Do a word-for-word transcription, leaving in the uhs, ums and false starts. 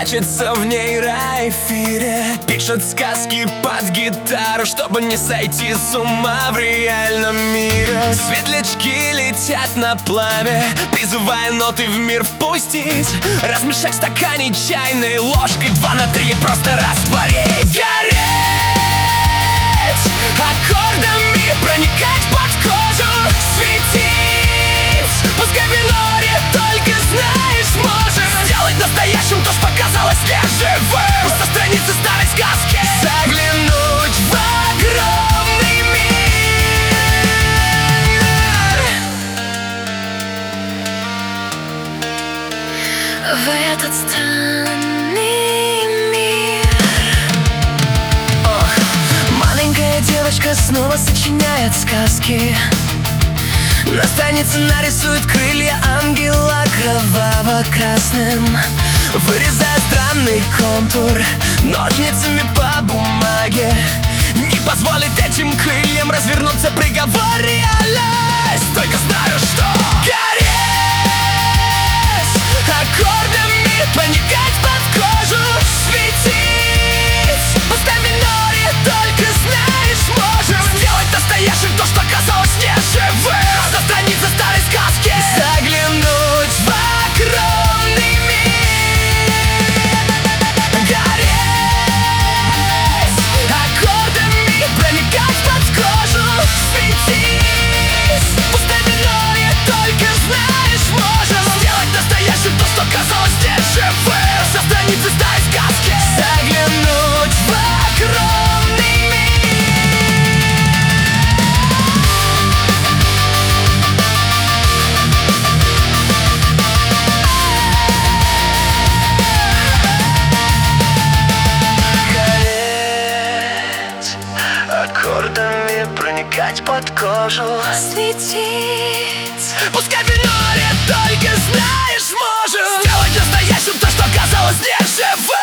Хочется в нейроэфире, пишет сказки под гитару, чтобы не сойти с ума в реальном мире. Светлячки летят на пламя, призывая ноты в мир впустить. Размешать в стакане чайной ложкой, два на три просто растворить. Гореть аккордами, проникать под кожу, светить. Пускай в миноре, только знаешь, можешь сделать настоящим то, что показалось неживым. Со страницы старой сказки заглянуть в огромный мир. В этот странный мир. Ох, маленькая девочка снова сочиняет сказки. На странице нарисует крылья ангела кроваво-красным, вырезая странный контур ножницами по бумаге. Не позволит этим крыльям развернуться, приговор реальность. Только знаю, что гореть аккордами, проникать под кожу, светить. Пускай в миноре, только знаешь, можем сделать настоящим то, что казалось неживым. Со страницы старой сказки заглянуть в огромный мир. Гореть аккордами, проникать под кожу, светить. Пускай в миноре, только знаешь, можем сделать настоящим то, что казалось неживым. Со страницы старой сказки заглянуть в огромный мир. Аккордами проникать под кожу, Светить. пускай в миноре, только знаешь, можем сделать настоящим то, что казалось неживым.